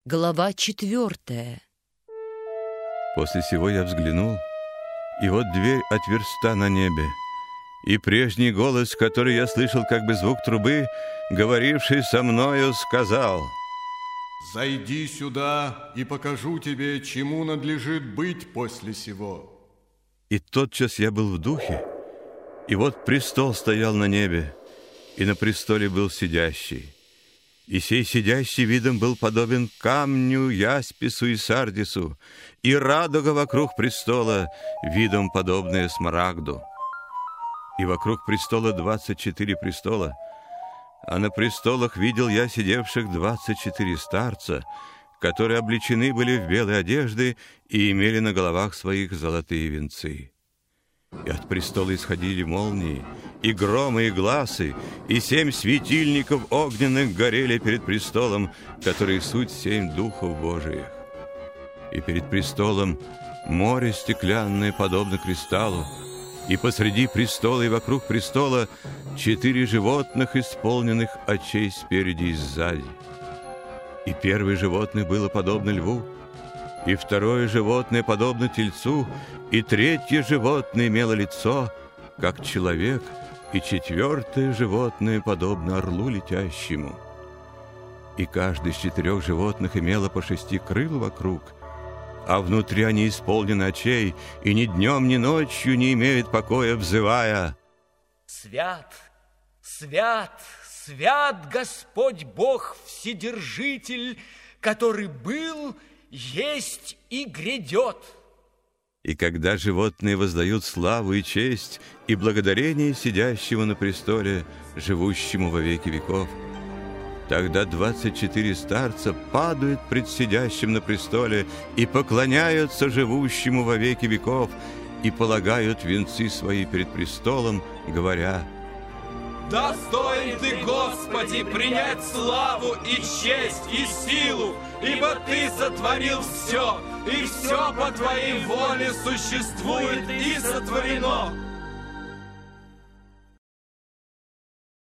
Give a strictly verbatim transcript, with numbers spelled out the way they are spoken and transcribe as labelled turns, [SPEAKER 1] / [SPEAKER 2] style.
[SPEAKER 1] Глава четвертая.
[SPEAKER 2] После сего я взглянул, и вот дверь отверста на небе, и прежний голос, который я слышал, как бы звук трубы, говоривший со мною, сказал:
[SPEAKER 3] «Зайди сюда, и покажу тебе, чему надлежит быть после сего».
[SPEAKER 2] И тотчас я был в духе, и вот престол стоял на небе, и на престоле был сидящий. И сей сидящий видом был подобен камню, яспису и сардису, и радуга вокруг престола, видом подобная смарагду. И вокруг престола двадцать четыре престола, а на престолах видел я сидевших двадцать четыре старца, которые облечены были в белые одежды и имели на головах своих золотые венцы. И от престола исходили молнии, и громы, и гласы, и семь светильников огненных горели перед престолом, которые суть семь духов Божиих. И перед престолом море стеклянное, подобно кристаллу, и посреди престола и вокруг престола четыре животных, исполненных очей спереди и сзади. И первое животное было подобно льву, и второе животное подобно тельцу, и третье животное имело лицо, как человек, и четвертое животное подобно орлу летящему. И каждый из четырех животных имело по шести крыл вокруг, а внутри они исполнены очей, и ни днем, ни ночью не имеют покоя, взывая:
[SPEAKER 4] «Свят, свят, свят Господь Бог Вседержитель, который был, есть и грядет».
[SPEAKER 2] И когда животные воздают славу и честь и благодарение сидящему на престоле, живущему во веки веков, тогда двадцать четыре старца падают пред сидящим на престоле и поклоняются живущему во веки веков и полагают венцы свои перед престолом, говоря:
[SPEAKER 5] «Достоин ты, Господи, принять славу и честь и силу, ибо ты сотворил все, и все по твоей воле существует и сотворено».